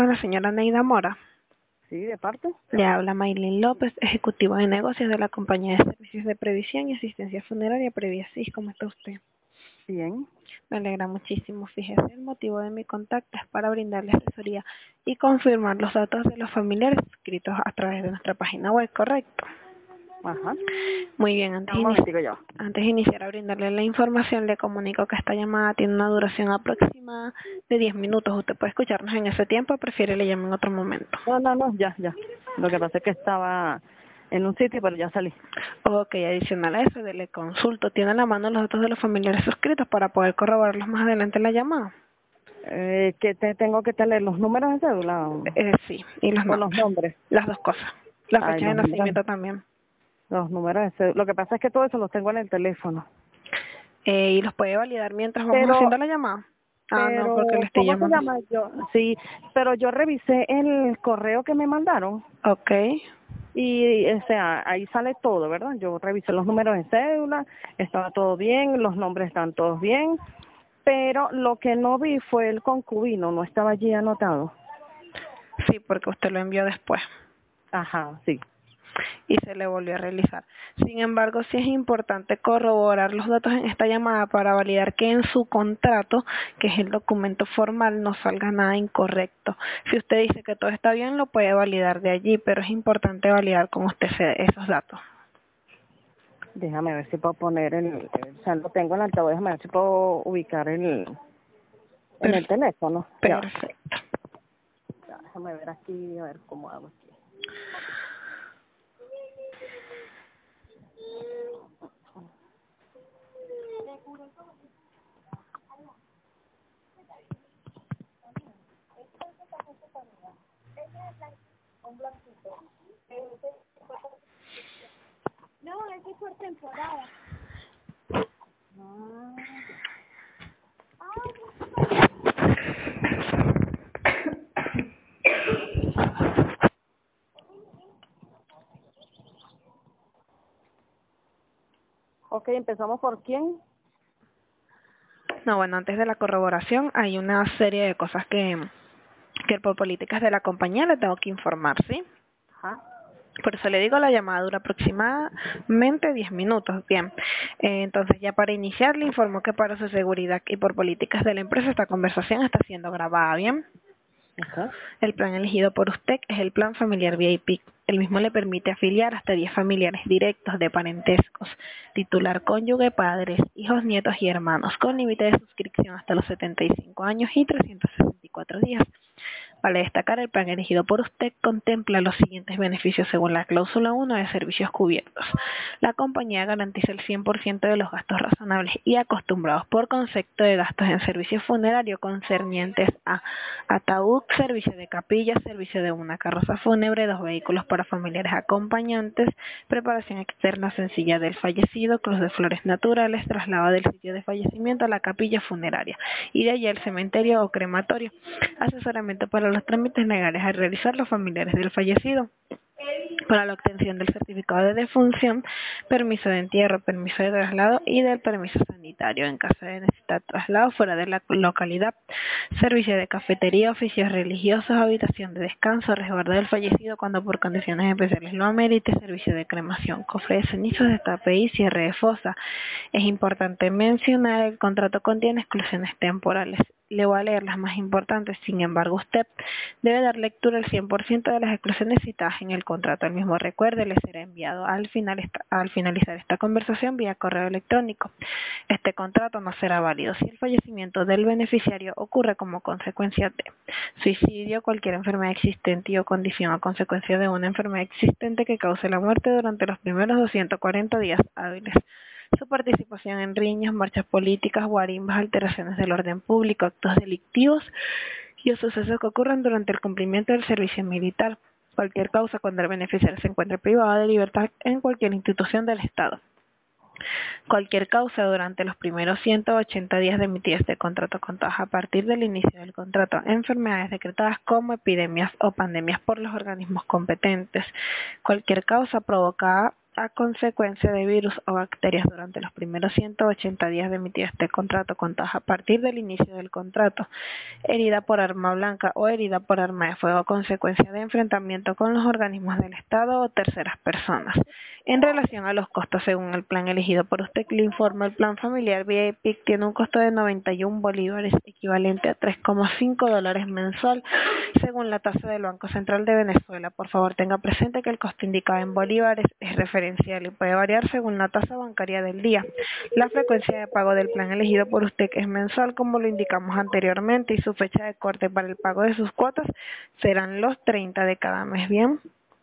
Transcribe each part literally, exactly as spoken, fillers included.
La señora Neida Mora. Sí, de parte. Le habla Maylin López, ejecutivo de negocios de la compañía de servicios de previsión y asistencia funeraria Previasis. ¿Cómo está usted? Bien. Me alegra muchísimo. Fíjese, el motivo de mi contacto es para brindarle asesoría y confirmar los datos de los familiares inscritos a través de nuestra página web, ¿correcto? Ajá. Muy bien, antes, Un inici momentico ya. antes de iniciar a brindarle la información, le comunico que esta llamada tiene una duración aproximada de diez minutos. ¿Usted puede escucharnos en ese tiempo o prefiere le llame en otro momento? No, no, no, ya, ya. Lo que pasa es que estaba en un sitio, pero ya salí. Ok, adicional a eso, le consulto, ¿tiene a la mano los datos de los familiares suscritos para poder corroborarlos más adelante en la llamada? Eh, que te tengo que tener los números de cédula o, Eh, sí, y los o los nombres, nombres. las dos cosas, la Ay, fecha de los números, nacimiento también. los números de cédula. Lo que pasa es que todo eso los tengo en el teléfono. Eh, ¿Y los puede validar mientras vamos Pero, haciendo la llamada? Ah, no, porque le pero, estoy ¿cómo se llamando. llama? Yo, sí, pero yo revisé el correo que me mandaron Ok, y, o sea, ahí sale todo, ¿verdad? Yo revisé los números de cédula, estaba todo bien, los nombres están todos bien. Pero lo que no vi fue el concubino, no estaba allí anotado. sí, porque usted lo envió después Ajá, sí. y se le volvió a realizar. Sin embargo, sí es importante corroborar los datos en esta llamada para validar que en su contrato, que es el documento formal, no salga nada incorrecto. Si usted dice que todo está bien, lo puede validar de allí, pero es importante validar con usted ese- esos datos. Déjame ver si puedo poner el, el- o sea, lo tengo en el altavoz, déjame ver si puedo ubicar el, en el Per- teléfono. Ya, perfecto. ya, déjame ver aquí, a ver cómo hago aquí. No, ese es por temporada. Ah, ok, empezamos por quién. No, bueno, antes de la corroboración hay una serie de cosas que, que por políticas de la compañía le tengo que informar, ¿sí? Ajá. Por eso le digo, la llamada dura aproximadamente diez minutos. Bien, eh, entonces ya para iniciar le informo que para su seguridad y por políticas de la empresa esta conversación está siendo grabada. Bien, Ajá. el plan elegido por usted es el plan familiar V I P. El mismo le permite afiliar hasta diez familiares directos de parentescos, titular cónyuge, padres, hijos, nietos y hermanos, con límite de suscripción hasta los setenta y cinco años y trescientos sesenta y cuatro días. Vale destacar, el plan elegido por usted contempla los siguientes beneficios según la cláusula uno de servicios cubiertos. La compañía garantiza el cien por ciento de los gastos razonables y acostumbrados por concepto de gastos en servicio funerario concernientes a ataúd, servicio de capilla, servicio de una carroza fúnebre, dos vehículos para familiares acompañantes, preparación externa sencilla del fallecido, cruz de flores naturales, traslado del sitio de fallecimiento a la capilla funeraria y de allí al cementerio o crematorio, asesoramiento para los trámites legales a realizar los familiares del fallecido, para la obtención del certificado de defunción, permiso de entierro, permiso de traslado y del permiso sanitario en caso de necesitar traslado fuera de la localidad, servicio de cafetería, oficios religiosos, habitación de descanso, resguardo del fallecido cuando por condiciones especiales lo amerite, servicio de cremación, cofre de cenizas, destape y cierre de fosa. Es importante mencionar, el contrato contiene exclusiones temporales. Le voy a leer las más importantes. Sin embargo, usted debe dar lectura al cien por ciento de las exclusiones citadas en el contrato. El mismo, recuerde, le será enviado al, final esta, al finalizar esta conversación vía correo electrónico. Este contrato no será válido si el fallecimiento del beneficiario ocurre como consecuencia de suicidio, cualquier enfermedad existente y o condición a consecuencia de una enfermedad existente que cause la muerte durante los primeros doscientos cuarenta días hábiles. Su participación en riñas, marchas políticas, guarimbas, alteraciones del orden público, actos delictivos y o sucesos que ocurran durante el cumplimiento del servicio militar. Cualquier causa cuando el beneficiario se encuentre privado de libertad en cualquier institución del Estado. Cualquier causa durante los primeros ciento ochenta días de emitir este contrato contados a partir del inicio del contrato, enfermedades decretadas como epidemias o pandemias por los organismos competentes. Cualquier causa provocada a consecuencia de virus o bacterias durante los primeros ciento ochenta días de emitido este contrato contados a partir del inicio del contrato, herida por arma blanca o herida por arma de fuego a consecuencia de enfrentamiento con los organismos del Estado o terceras personas. En relación a los costos según el plan elegido por usted, le informa el plan familiar V I P tiene un costo de noventa y un bolívares equivalente a tres coma cinco dólares mensual según la tasa del Banco Central de Venezuela. Por favor, tenga presente que el costo indicado en bolívares es referencial y puede variar según la tasa bancaria del día. La frecuencia de pago del plan elegido por usted es mensual, como lo indicamos anteriormente, y su fecha de corte para el pago de sus cuotas serán los treinta de cada mes. Bien.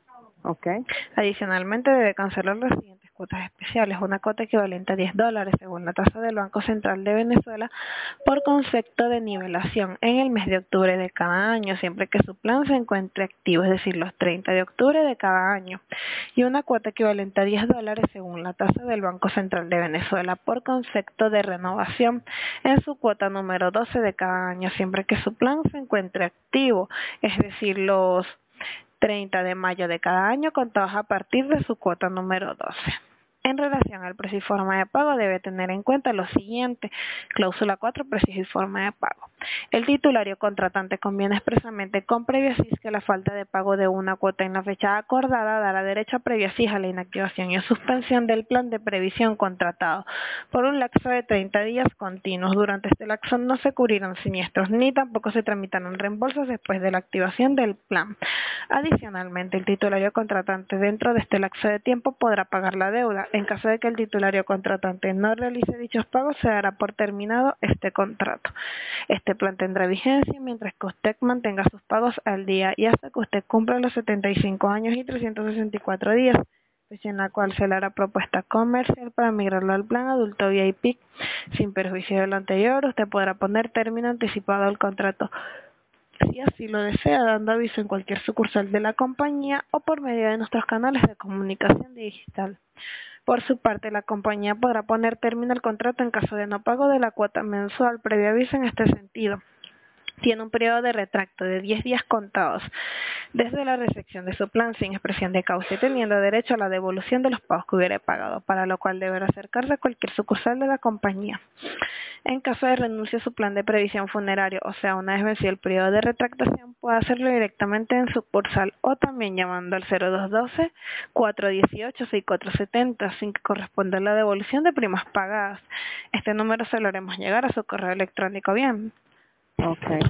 Okay. Adicionalmente, debe cancelar las siguientes cuotas especiales. Una cuota equivalente a diez dólares según la tasa del Banco Central de Venezuela por concepto de nivelación en el mes de octubre de cada año, siempre que su plan se encuentre activo, es decir, los treinta de octubre de cada año. Y una cuota equivalente a diez dólares según la tasa del Banco Central de Venezuela por concepto de renovación en su cuota número doce de cada año, siempre que su plan se encuentre activo, es decir, los treinta de mayo de cada año contados a partir de su cuota número doce. En relación al precio y forma de pago, debe tener en cuenta lo siguiente. Cláusula cuatro, precios y forma de pago. El titulario contratante conviene expresamente con previa C I S que la falta de pago de una cuota en la fecha acordada dará derecho a previa C I S a la inactivación y a suspensión del plan de previsión contratado por un lapso de treinta días continuos. Durante este lapso no se cubrirán siniestros ni tampoco se tramitarán reembolsos después de la activación del plan. Adicionalmente, el titulario contratante dentro de este lapso de tiempo podrá pagar la deuda. En caso de que el titulario contratante no realice dichos pagos, se dará por terminado este contrato. Este plan tendrá vigencia mientras que usted mantenga sus pagos al día y hasta que usted cumpla los setenta y cinco años y trescientos sesenta y cuatro días, fecha en la cual se le hará propuesta comercial para migrarlo al plan adulto V I P. Sin perjuicio de lo anterior, usted podrá poner término anticipado al contrato si así lo desea, dando aviso en cualquier sucursal de la compañía o por medio de nuestros canales de comunicación digital. Por su parte, la compañía podrá poner término al contrato en caso de no pago de la cuota mensual. Previo aviso en este sentido. Tiene un periodo de retracto de diez días contados desde la recepción de su plan sin expresión de causa y teniendo derecho a la devolución de los pagos que hubiere pagado, para lo cual deberá acercarse a cualquier sucursal de la compañía. En caso de renuncia a su plan de previsión funerario, o sea, una vez vencido el periodo de retractación, puede hacerlo directamente en sucursal o también llamando al cero dos uno dos, cuatro uno ocho, seis cuatro siete cero sin que corresponda la devolución de primas pagadas. Este número se lo haremos llegar a su correo electrónico. Bien. Okay.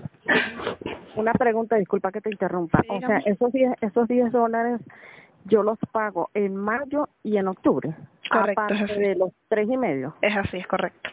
Una pregunta, disculpa que te interrumpa. Sí, o sea, esos diez, esos diez dólares yo los pago en mayo y en octubre. Correcto, aparte es así. de los tres y medio. Es así, es correcto.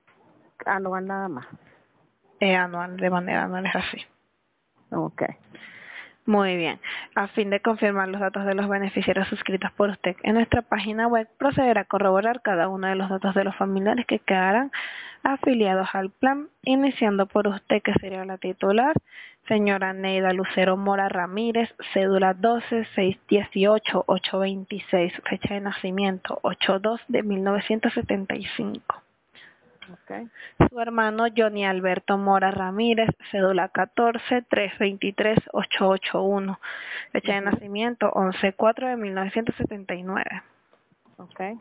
Anual nada más. Es anual, de manera anual es así. Okay. Muy bien. A fin de confirmar los datos de los beneficiarios suscritos por usted en nuestra página web, procederá a corroborar cada uno de los datos de los familiares que quedarán afiliados al plan, iniciando por usted, que sería la titular, señora Neida Lucero Mora Ramírez, cédula doce seis dieciocho ocho veintiséis, fecha de nacimiento ocho dos de mil novecientos setenta y cinco. Okay. Su hermano Johnny Alberto Mora Ramírez, cédula catorce tres veintitrés ocho ochenta y uno, fecha de nacimiento once cuatro de mil novecientos setenta y nueve. Okay.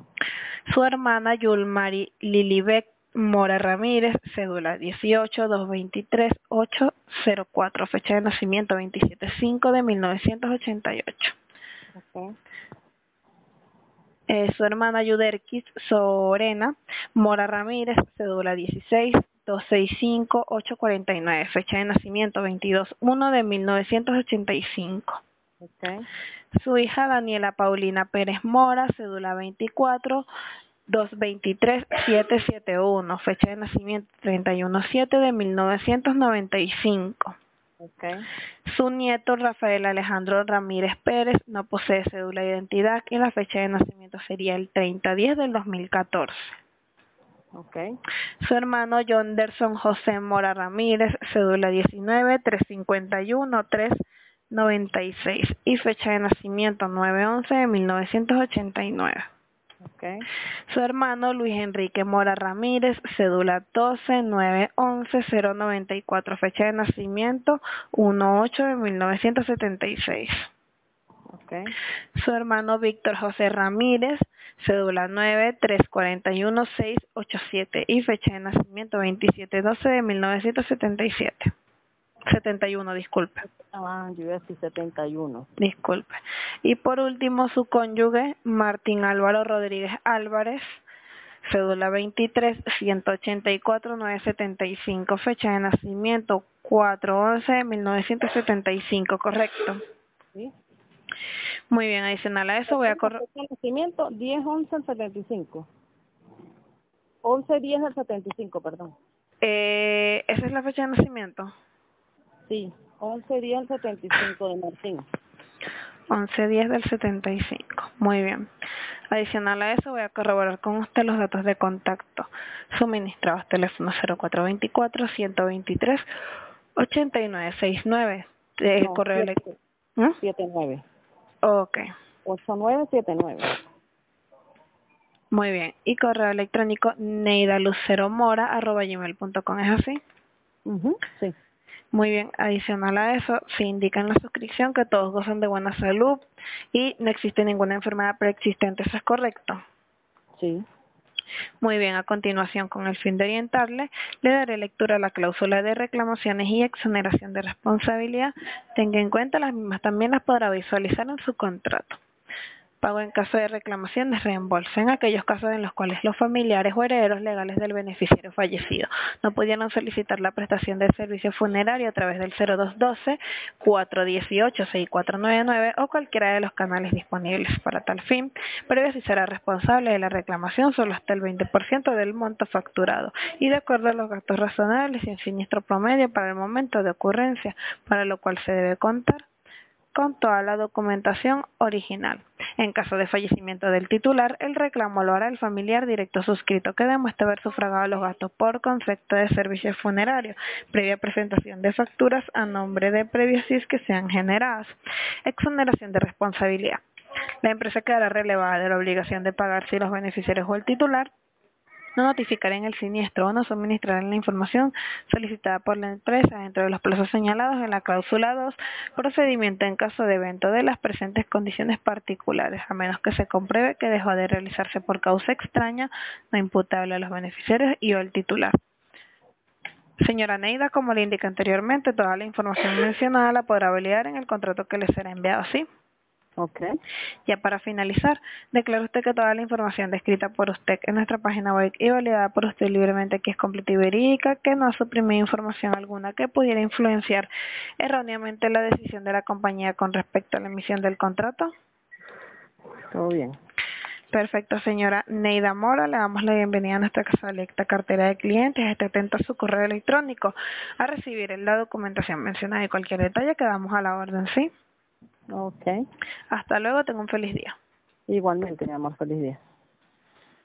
Su hermana Yulmari Lilibet Mora Ramírez, cédula dieciocho dos veintitrés ocho cero cuatro, fecha de nacimiento veintisiete cinco de mil novecientos ochenta y ocho. Okay. Eh, su hermana Yuderquis Sorena Mora Ramírez, cédula dieciséis dos sesenta y cinco ocho cuarenta y nueve, fecha de nacimiento veintidós uno de mil novecientos ochenta y cinco. Okay. Su hija Daniela Paulina Pérez Mora, cédula veinticuatro dos veintitrés siete setenta y uno, fecha de nacimiento treinta y uno siete de mil novecientos noventa y cinco. Okay. Su nieto Rafael Alejandro Ramírez Pérez no posee cédula de identidad y la fecha de nacimiento sería el treinta diez del dos mil catorce. Okay. Su hermano Jonderson José Mora Ramírez, cédula diecinueve tres cincuenta y uno tres noventa y seis y fecha de nacimiento nueve once de mil novecientos ochenta y nueve. Okay. Su hermano Luis Enrique Mora Ramírez, cédula doce nueve once cero noventa y cuatro, fecha de nacimiento uno ocho de mil novecientos setenta y seis. Okay. Su hermano Víctor José Ramírez, cédula nueve tres cuatro uno seis ocho siete y fecha de nacimiento veintisiete doce de mil novecientos setenta y siete. setenta y uno, disculpe. Ah, yo iba a decir setenta y uno. Disculpe. Y por último, su cónyuge, Martín Álvaro Rodríguez Álvarez, cédula veintitrés ciento ochenta y cuatro novecientos setenta y cinco, fecha de nacimiento cuatro once de mil novecientos setenta y cinco, ¿correcto? Sí. Muy bien, adicional a eso voy a correr. Fecha de nacimiento diez once del setenta y cinco. once diez del setenta y cinco, perdón. Eh, ¿Esa es la fecha de nacimiento? Sí, once diez del setenta y cinco de Martín. once diez del setenta y cinco. Muy bien. Adicional a eso voy a corroborar con usted los datos de contacto suministrados: teléfono cero cuatro veinticuatro, ciento veintitrés, ochenta y nueve sesenta y nueve, eh, No, correo electrónico. ¿Mm? setenta y nueve. Ok, ocho nueve siete nueve. muy bien. Y correo electrónico neidaluceromora arroba gmail punto com, ¿es así? Uh-huh. Sí. Muy bien, adicional a eso, se indica en la suscripción que todos gozan de buena salud y no existe ninguna enfermedad preexistente, ¿eso es correcto? Sí. Muy bien, a continuación, con el fin de orientarle, le daré lectura a la cláusula de reclamaciones y exoneración de responsabilidad. Tenga en cuenta, las mismas también las podrá visualizar en su contrato. Pago en caso de reclamaciones, reembolso en aquellos casos en los cuales los familiares o herederos legales del beneficiario fallecido no pudieron solicitar la prestación del servicio funerario a través del cero dos doce, cuatro dieciocho, sesenta y cuatro noventa y nueve o cualquiera de los canales disponibles para tal fin, previo si será responsable de la reclamación solo hasta el veinte por ciento del monto facturado y de acuerdo a los gastos razonables y el siniestro promedio para el momento de ocurrencia, para lo cual se debe contar con toda la documentación original. En caso de fallecimiento del titular, el reclamo lo hará el familiar directo suscrito que demuestre haber sufragado los gastos por concepto de servicios funerarios, previa presentación de facturas a nombre de Previosis que sean generadas. Exoneración de responsabilidad. La empresa quedará relevada de la obligación de pagar si los beneficiarios o el titular no notificarán el siniestro o no suministrarán la información solicitada por la empresa dentro de los plazos señalados en la cláusula dos, procedimiento en caso de evento de las presentes condiciones particulares, a menos que se compruebe que dejó de realizarse por causa extraña, no imputable a los beneficiarios y o el titular. Señora Neida, como le indiqué anteriormente, toda la información mencionada la podrá validar en el contrato que le será enviado, ¿sí? Ok. Ya para finalizar, declara usted que toda la información descrita por usted en nuestra página web y validada por usted libremente que es completa y verídica, que no ha suprimido información alguna que pudiera influenciar erróneamente la decisión de la compañía con respecto a la emisión del contrato. Todo bien. Perfecto, señora Neida Mora, le damos la bienvenida a nuestra selecta cartera de clientes. Esté atento a su correo electrónico a recibir la documentación mencionada y cualquier detalle quedamos a la orden, ¿sí? Ok. Hasta luego, tenga un feliz día. Igualmente, mi amor, feliz día.